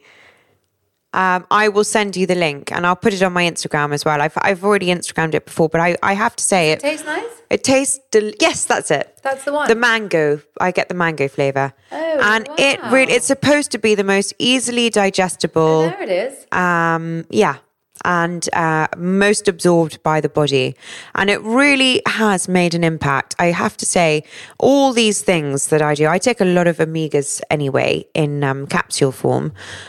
Um, I will send you the link, and I'll put it on my Instagram as well. I've I've already Instagrammed it before, but I, I have to say it. Tastes nice. It tastes del- yes, that's it. That's the one. The mango. I get the mango flavor. Oh, and it wow. really it's supposed to be the most easily digestible. There it is. Um, yeah, and uh, most absorbed by the body. And it really has made an impact. I have to say, all these things that I do, I take a lot of omegas anyway in um, capsule form,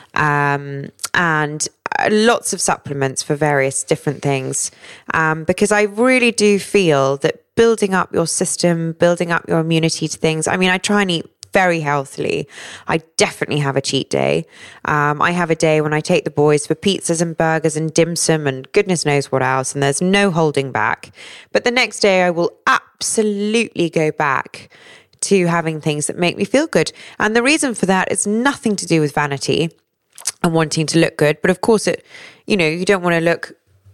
um, and uh, lots of supplements for various different things, um, because I really do feel that building up your system, building up your immunity to things. I mean, I try and eat very healthily. I definitely have a cheat day. Um, I have a day when I take the boys for pizzas and burgers and dim sum and goodness knows what else, and there's no holding back. But the next day I will absolutely go back to having things that make me feel good. And the reason for that is nothing to do with vanity and wanting to look good. But of course, it, you know, you don't want to look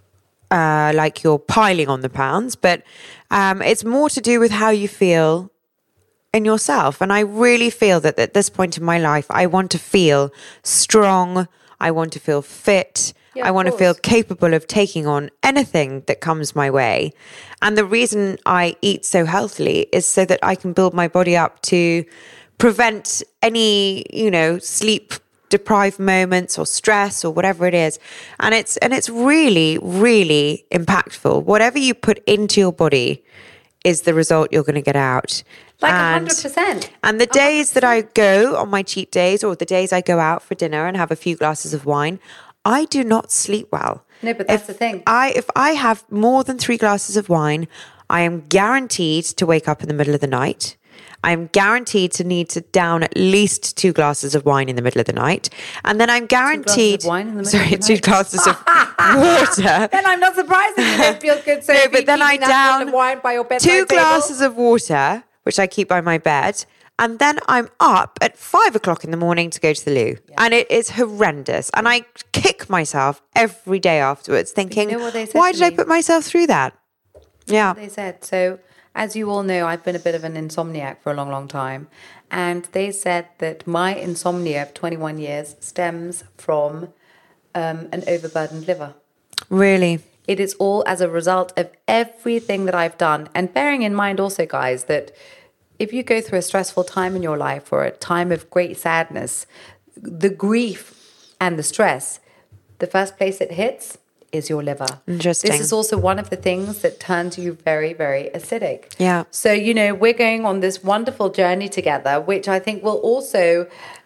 uh, like you're piling on the pounds, but um, it's more to do with how you feel in yourself. And I really feel that at this point in my life, I want to feel strong. I want to feel fit. Yeah, I want to feel capable of taking on anything that comes my way. And the reason I eat so healthily is so that I can build my body up to prevent any, you know, sleep deprived moments or stress or whatever it is. And it's and it's really, really impactful. Whatever you put into your body is the result you're going to get out. Like one hundred percent. And the days that I go on my cheat days, or the days I go out for dinner and have a few glasses of wine, I do not sleep well. No, but that's if the thing. I if I have more than three glasses of wine, I am guaranteed to wake up in the middle of the night. I am guaranteed to need to down at least two glasses of wine in the middle of the night. And then I'm guaranteed... Two glasses of wine in the middle sorry, of the two night? glasses of water. Then I'm not surprised that you don't feel good. So no, but then I down wine by your bedside two table. glasses of water, which I keep by my bed. And then I'm up at five o'clock in the morning to go to the loo. Yeah. And it is horrendous. And I kick myself every day afterwards thinking, you know what they said why to did I me? put myself through that? Yeah. They said, so as you all know, I've been a bit of an insomniac for a long, long time. And they said that my insomnia of twenty-one years stems from um, an overburdened liver. Really? It is all as a result of everything that I've done. And bearing in mind also, guys, that if you go through a stressful time in your life or a time of great sadness, the grief and the stress, the first place it hits is your liver. Interesting. This is also one of the things that turns you very, very acidic. Yeah. So, you know, we're going on this wonderful journey together, which I think will also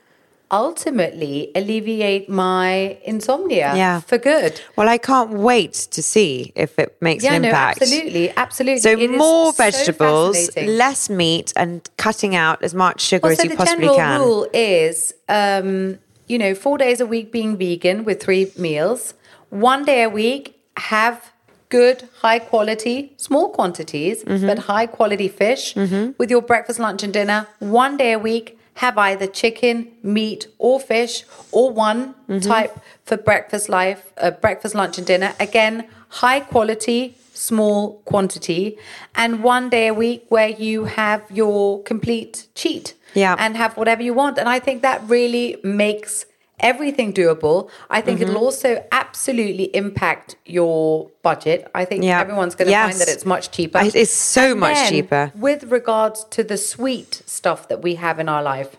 ultimately alleviate my insomnia yeah. for good. Well, I can't wait to see if it makes yeah, an impact. No, absolutely, absolutely. So it more so vegetables, less meat, and cutting out as much sugar well, as so you the possibly general can. rule is, um, you know, four days a week being vegan with three meals. One day a week, have good, high quality, small quantities, mm-hmm. but high quality fish mm-hmm. with your breakfast, lunch, and dinner. One day a week, have either chicken, meat, or fish, or one mm-hmm. type for breakfast, life, uh, breakfast, lunch, and dinner. Again, high quality, small quantity, and one day a week where you have your complete cheat yeah. and have whatever you want. And I think that really makes everything doable. I think mm-hmm. it'll also absolutely impact your budget. I think yeah. everyone's going to yes. find that it's much cheaper. It is so and much then, cheaper. With regards to the sweet stuff that we have in our life,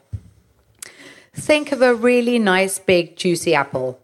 think of a really nice, big, juicy apple.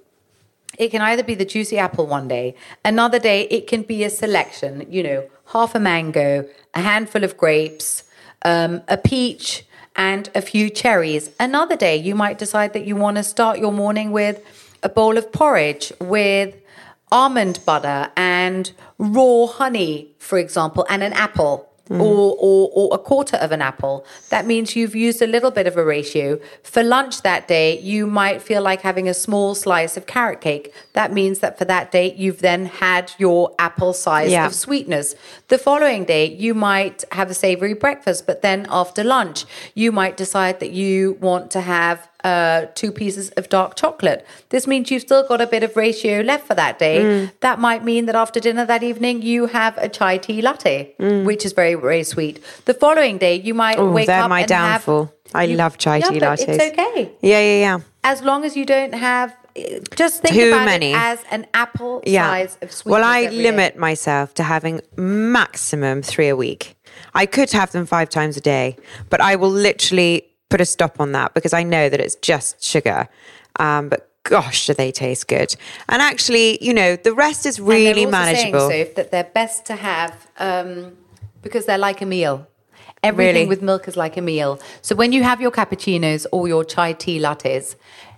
It can either be the juicy apple one day. Another day, it can be a selection, you know, half a mango, a handful of grapes, um, a peach, and a few cherries. Another day, you might decide that you want to start your morning with a bowl of porridge with almond butter and raw honey, for example, and an apple. Mm. Or, or or a quarter of an apple. That means you've used a little bit of a ratio. For lunch that day, you might feel like having a small slice of carrot cake. That means that for that day, you've then had your apple size yeah. of sweetness. The following day, you might have a savory breakfast, but then after lunch, you might decide that you want to have uh, two pieces of dark chocolate. This means you've still got a bit of ratio left for that day. Mm. That might mean that after dinner that evening, you have a chai tea latte, mm. which is very, very sweet. The following day, you might Ooh, wake they're up my and downfall. have... I you, love chai yeah, tea but lattes. It's okay. Yeah, yeah, yeah. As long as you don't have... Just think Too about many. it as an apple yeah. size of sweetness. Well, I every limit day. myself to having maximum three a week. I could have them five times a day, but I will literally put a stop on that because I know that it's just sugar. Um, but gosh, do they taste good. And actually, you know, the rest is really and they're also manageable. saying, Soph, that they're best to have um, because they're like a meal. Everything Really? with milk is like a meal. So when you have your cappuccinos or your chai tea lattes,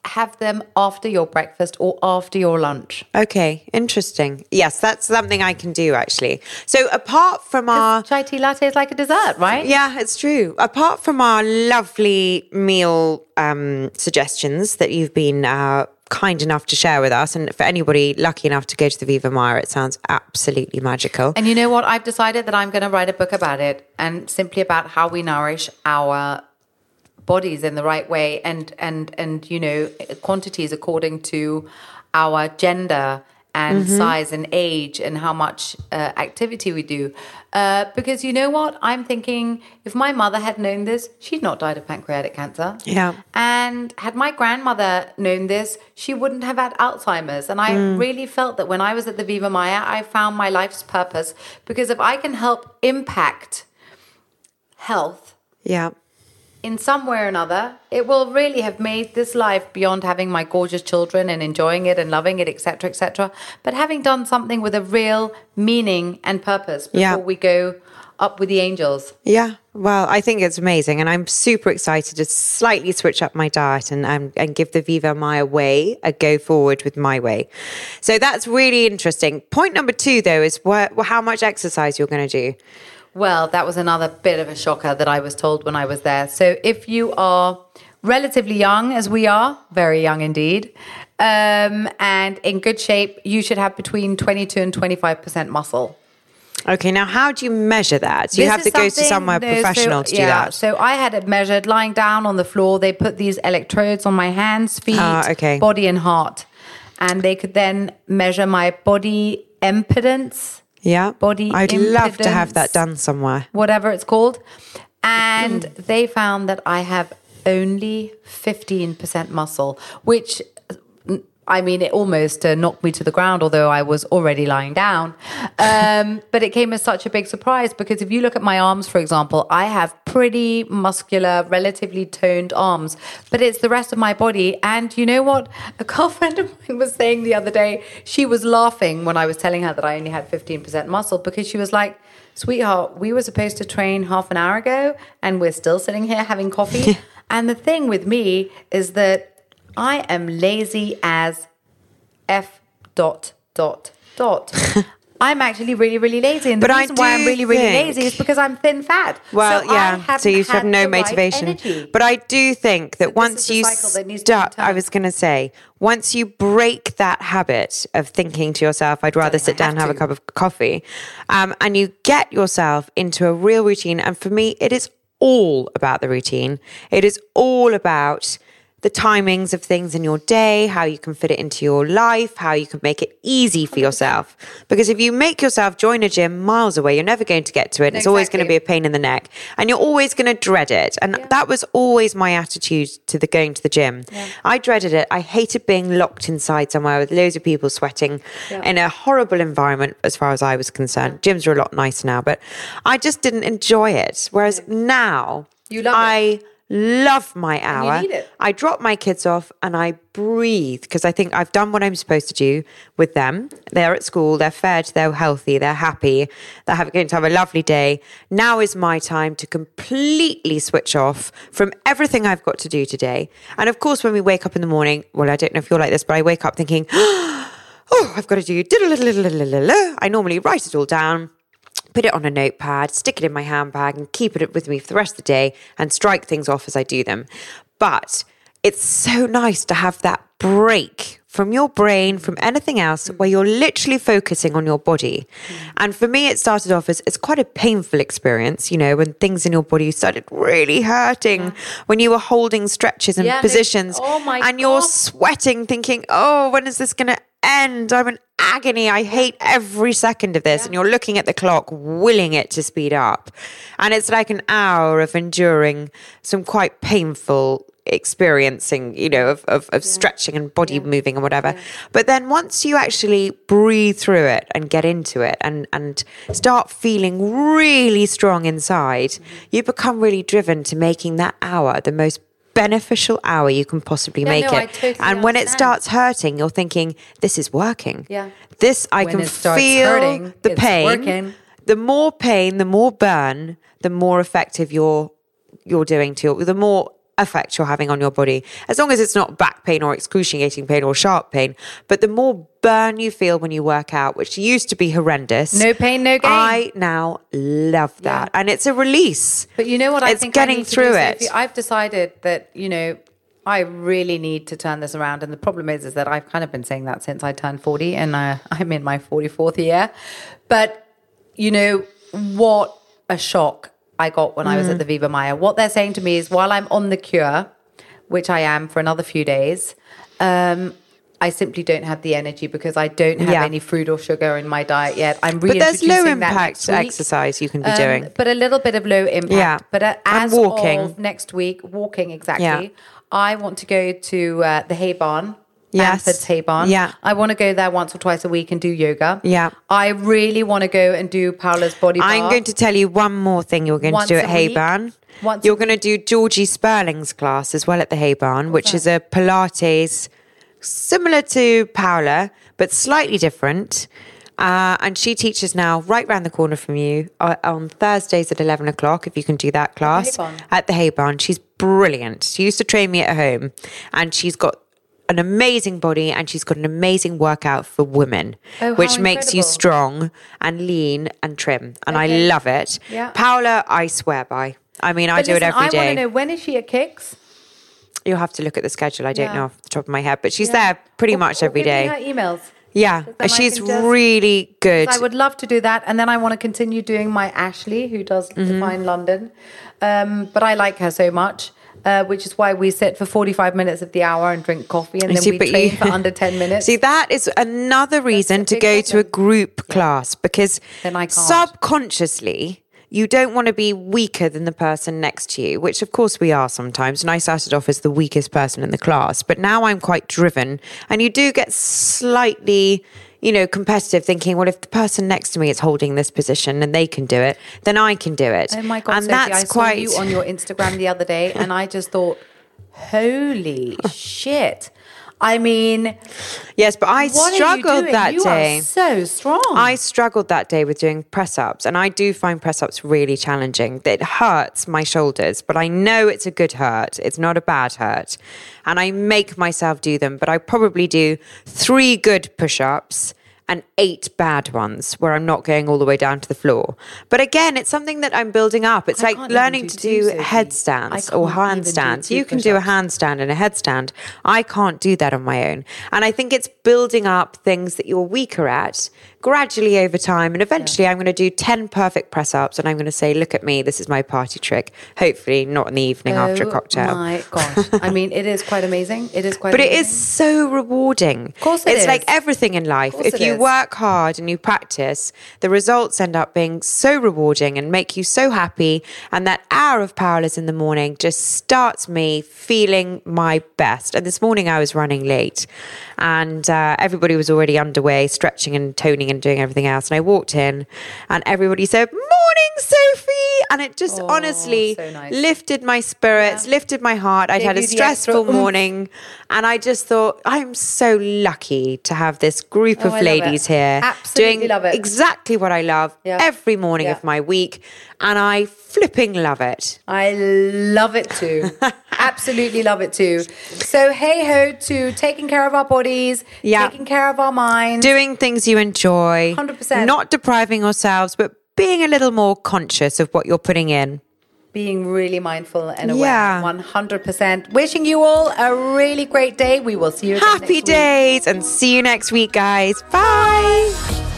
have them after your breakfast or after your lunch. Okay, interesting. Yes, that's something I can do actually. So apart from our... Chai tea latte is like a dessert, right? Yeah, it's true. Apart from our lovely meal um, suggestions that you've been uh, kind enough to share with us, and for anybody lucky enough to go to the Viva Maya, it sounds absolutely magical. And you know what? I've decided that I'm going to write a book about it, and simply about how we nourish our bodies in the right way, and and and you know, quantities according to our gender and mm-hmm. size and age and how much uh, activity we do. Uh, because you know what? I'm thinking if my mother had known this, she'd not died of pancreatic cancer. Yeah. And had my grandmother known this, she wouldn't have had Alzheimer's. And I mm. really felt that when I was at the Viva Maya, I found my life's purpose. Because if I can help impact health, yeah, in some way or another, it will really have made this life, beyond having my gorgeous children and enjoying it and loving it, et cetera, et cetera, but having done something with a real meaning and purpose before yeah. we go up with the angels. Yeah, well, I think it's amazing, and I'm super excited to slightly switch up my diet and um, and give the Viva Maya way a go forward with my way. So that's really interesting. Point number two, though, is what, how much exercise you're going to do. Well, that was another bit of a shocker that I was told when I was there. So if you are relatively young, as we are, very young indeed, um, and in good shape, you should have between twenty-two and twenty-five percent muscle. Okay, now how do you measure that? Do you This have to is go to something- somewhere no, professional so, to do yeah, that? So I had it measured lying down on the floor. They put these electrodes on my hands, feet, Ah, okay. body and heart. And they could then measure my body impedance. Yeah, Body I'd love to have impedance, that done somewhere. Whatever it's called. And they found that I have only fifteen percent muscle, which, I mean, it almost uh, knocked me to the ground, although I was already lying down. Um, but it came as such a big surprise, because if you look at my arms, for example, I have pretty muscular, relatively toned arms, but it's the rest of my body. And you know what? A girlfriend of mine was saying the other day, she was laughing when I was telling her that I only had fifteen percent muscle, because she was like, sweetheart, we were supposed to train half an hour ago and we're still sitting here having coffee. And the thing with me is that I am lazy as F dot dot dot. I'm actually really, really lazy. And the But I reason why I'm do really, really think- lazy is because I'm thin fat. Well, so I yeah, haven't so you should have had no the right motivation. energy. But I do think that this once is the you cycle that needs to be start, I turned. was going to say, once you break that habit of thinking to yourself, I'd rather Darling, sit I down and have have a to. cup of coffee, um, and you get yourself into a real routine. And for me, it is all about the routine. It is all about the timings of things in your day, how you can fit it into your life, how you can make it easy for yourself. Because if you make yourself join a gym miles away, you're never going to get to it. And it's always going to be a pain in the neck, and you're always going to dread it. And Yeah. that was always my attitude to the going to the gym. Yeah. I dreaded it. I hated being locked inside somewhere with loads of people sweating Yeah. in a horrible environment as far as I was concerned. Gyms are a lot nicer now, but I just didn't enjoy it. Whereas now You love I it. love my hour. need it. I drop my kids off and I breathe, because I think I've done what I'm supposed to do with them. They're at school, they're fed, they're healthy, they're happy, they're having, going to have a lovely day. Now is my time to completely switch off from everything I've got to do today. And of course, when we wake up in the morning, well, I don't know if you're like this, but I wake up thinking, oh, I've got to do, I normally write it all down, put it on a notepad, stick it in my handbag and keep it with me for the rest of the day and strike things off as I do them. But it's so nice to have that break from your brain, from anything else, where you're literally focusing on your body. And for me, it started off as it's quite a painful experience, you know, when things in your body started really hurting, yeah. when you were holding stretches and Yeah, positions, oh my and you're God. sweating, thinking, oh, when is this going to end? I'm in agony. I hate every second of this. Yeah. And you're looking at the clock, willing it to speed up. And it's like an hour of enduring some quite painful experiencing, you know, of, of, of yeah. stretching and body yeah. moving and whatever. Yeah. But then once you actually breathe through it and get into it and, and start feeling really strong inside, mm-hmm. you become really driven to making that hour the most beneficial hour you can possibly yeah, make no, it. I totally and when it understand. starts hurting, you're thinking, this is working. Yeah. This, I when can it starts feel hurting, the it's pain. Working. The more pain, the more burn, the more effective you're you're doing to your, the more effect you're having on your body, as long as it's not back pain or excruciating pain or sharp pain. But the more burn you feel when you work out, which used to be horrendous. No pain, no gain. I now love that. Yeah. And it's a release. But you know what I it's think getting I need through to do, it. Sophie? I've decided that, you know, I really need to turn this around. And the problem is, is that I've kind of been saying that since I turned forty, and uh, I'm in my forty-fourth year. But, you know, what a shock I got when mm. I was at the Viva Maya. What they're saying to me is, while I'm on the cure, which I am for another few days, um, I simply don't have the energy because I don't have yeah. any fruit or sugar in my diet yet. I'm reintroducing But there's low that impact exercise you can be um, doing. But a little bit of low impact. Yeah. But uh, as and walking. of next week, walking exactly, yeah. I want to go to uh, the Hay Barn. Yes. Anford's Hay Barn. Yeah. I want to go there once or twice a week and do yoga. Yeah. I really want to go and do Paola's body bar. I'm going to tell you one more thing you're going Once to do at a Hay week. Barn. Once You're a going to do Georgie Sperling's class as well at the Hay Barn, which is a Pilates similar to Paola, but slightly different. Uh, and she teaches now right round the corner from you uh, on Thursdays at eleven o'clock, if you can do that class. At the Hay Barn. At the Hay Barn. She's brilliant. She used to train me at home, and she's got an amazing body, and she's got an amazing workout for women, Oh, how which makes you incredible. strong and lean and trim. And I Okay. love it. Yeah. Paola, I swear by. I mean, I But do listen, it every I day. want to know, when is she at Kicks? You'll have to look at the schedule. I don't Yeah. know off the top of my head, but she's there pretty Or- much or every give me day. her emails. Yeah, Then I she's can just- really good. I would love to do that. And then I want to continue doing my Ashley, who does Mm-hmm. Define London. Um, but I like her so much, uh, which is why we sit for forty-five minutes of the hour and drink coffee, and You then see, we but train you- for under ten minutes. See, that is another reason to big go to a problem. group class, because Then I can't. subconsciously you don't want to be weaker than the person next to you, which of course we are sometimes. And I started off as the weakest person in the class, but now I'm quite driven, and you do get slightly, you know, competitive, thinking, well, if the person next to me is holding this position and they can do it, then I can do it. Oh my God, and Sophie, that's I saw quite you on your Instagram the other day, and I just thought, holy shit. I mean, yes, but I what struggled are you doing? that you day. Are so strong. I struggled that day with doing press ups, and I do find press ups really challenging. It hurts my shoulders, but I know it's a good hurt. It's not a bad hurt. And I make myself do them, but I probably do three good push ups and eight bad ones where I'm not going all the way down to the floor. But again, it's something that I'm building up. It's I like can't even learning do to two, do Sophie. I headstands or can't even do handstands. two You can do a push-ups. handstand and a headstand. I can't do that on my own. And I think it's building up things that you're weaker at gradually over time. And eventually I'm going to do ten perfect press ups, and I'm going to say, look at me, this is my party trick. Hopefully not in the evening after a cocktail. Oh my gosh. I mean, it is quite amazing. It is quite But it amazing. is so rewarding. Of course it it's is. like everything in life. Of course If it you is. work hard and you practice, the results end up being so rewarding and make you so happy. And that hour of Paola's in the morning just starts me feeling my best. And this morning I was running late, and uh, everybody was already underway, stretching and toning and doing everything else. And I walked in, and everybody said, "Morning, Sophie!" And it just Oh, honestly so nice. lifted my spirits, Yeah. lifted my heart. I'd Gave had a you the extra stressful oomph. morning, and I just thought, I'm so lucky to have this group Oh, of I love ladies it. here Absolutely doing love it. exactly what I love Yeah. every morning Yeah. of my week, and I flipping love it. I love it too. Absolutely love it too. So, hey ho to taking care of our bodies, Yeah. taking care of our minds. Doing things you enjoy, one hundred percent. not depriving ourselves, but being a little more conscious of what you're putting in. Being really mindful and aware. Yeah. one hundred percent. Wishing you all a really great day. We will see you again Happy next week. days, and see you next week, guys. Bye.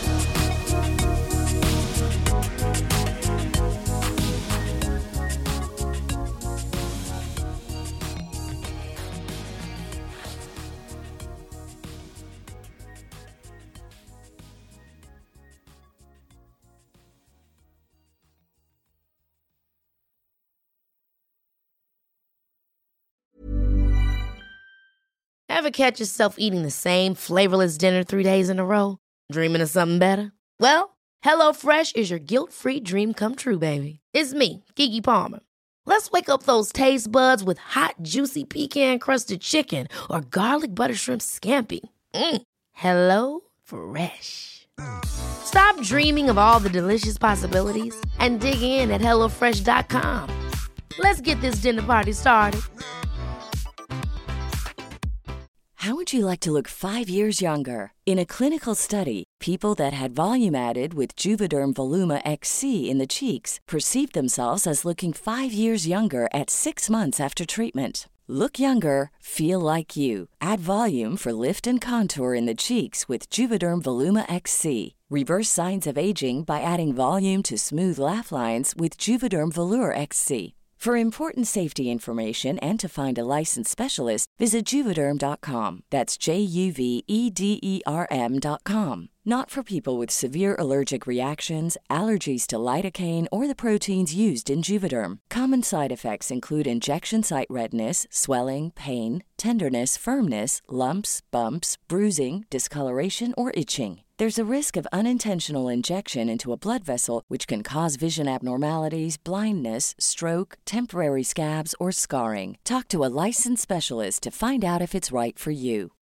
Ever catch yourself eating the same flavorless dinner three days in a row? Dreaming of something better? Well, HelloFresh is your guilt-free dream come true, baby. It's me, Keke Palmer. Let's wake up those taste buds with hot, juicy pecan-crusted chicken or garlic butter shrimp scampi. Mm. Hello Fresh. Stop dreaming of all the delicious possibilities and dig in at HelloFresh dot com. Let's get this dinner party started. How would you like to look five years younger? In a clinical study, people that had volume added with Juvederm Voluma X C in the cheeks perceived themselves as looking five years younger at six months after treatment. Look younger, feel like you. Add volume for lift and contour in the cheeks with Juvederm Voluma X C. Reverse signs of aging by adding volume to smooth laugh lines with Juvederm Volure X C. For important safety information and to find a licensed specialist, visit Juvederm dot com. That's J U V E D E R M dot com. Not for people with severe allergic reactions, allergies to lidocaine, or the proteins used in Juvederm. Common side effects include injection site redness, swelling, pain, tenderness, firmness, lumps, bumps, bruising, discoloration, or itching. There's a risk of unintentional injection into a blood vessel, which can cause vision abnormalities, blindness, stroke, temporary scabs, or scarring. Talk to a licensed specialist to find out if it's right for you.